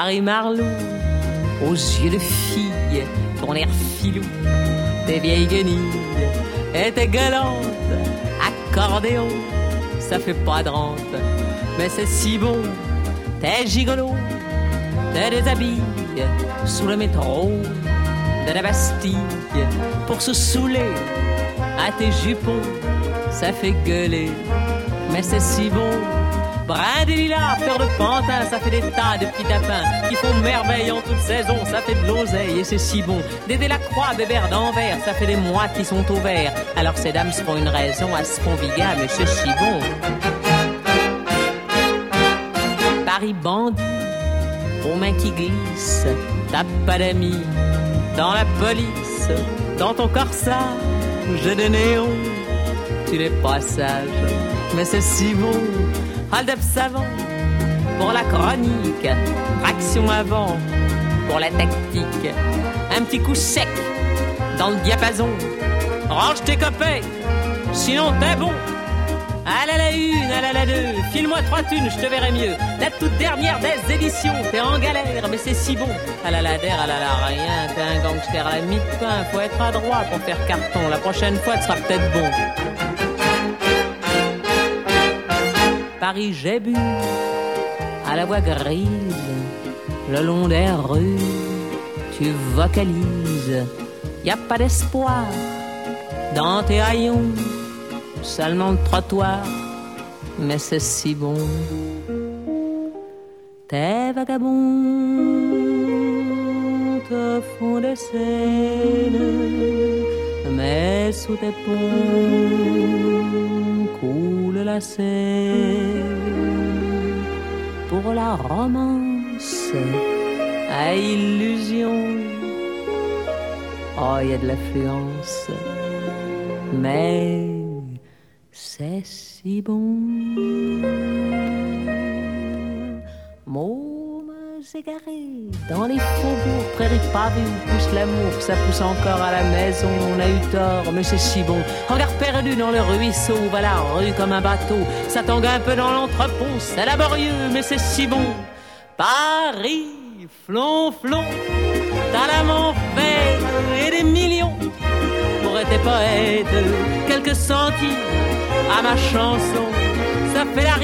Paris Marlou, aux yeux de fille, ton air filou, tes vieilles guenilles et tes galantes, accordéon, ça fait pas de rente, mais c'est si bon, t'es gigolo, te déshabille sous le métro de la Bastille pour se saouler à tes jupons, ça fait gueuler, mais c'est si bon. Brin des lilas, fleurs de pantin, ça fait des tas de petits tapins qui font merveille en toute saison, ça fait de l'oseille et c'est si bon. Dédé la croix, bébert d'Anvers, ça fait des mois qui sont au vert. Alors ces dames seront une raison à se conviga, mais c'est si bon. Paris bandit, aux mains qui glissent, t'as pas d'amis dans la police, dans ton corsage de néon, tu n'es pas sage, mais c'est si bon. Hold-up savant pour la chronique, traction avant pour la tactique, un petit coup sec dans le diapason, range tes copains, sinon t'es bon. Allez la une, allez la deux, file-moi 3 thunes, je te verrai mieux. La toute dernière des éditions, t'es en galère, mais c'est si bon. À la ladère, à la rien, t'es un gangster à la mi-pain, faut être adroit pour faire carton. La prochaine fois, tu seras peut-être bon. Paris, j'ai bu à la voix grise, le long des rues, tu vocalises. Y a pas d'espoir dans tes haillons, seulement le trottoir, mais c'est si bon. Tes vagabonds te font des scènes, mais sous tes ponts coule la Seine. Pour la romance à illusion, oh, y a de l'affluence, mais c'est si bon. Mômes égarés dans les faubourgs, prairies pavées où pousse l'amour, ça pousse encore à la maison, on a eu tort, mais c'est si bon. Regard perdu dans le ruisseau, va la rue comme un bateau, ça tangue un peu dans l'entrepôt, c'est laborieux, mais c'est si bon. Paris, flonflon, t'as l'âme en fer et des millions pour être poète, quelques centimes à ma chanson, ça fait la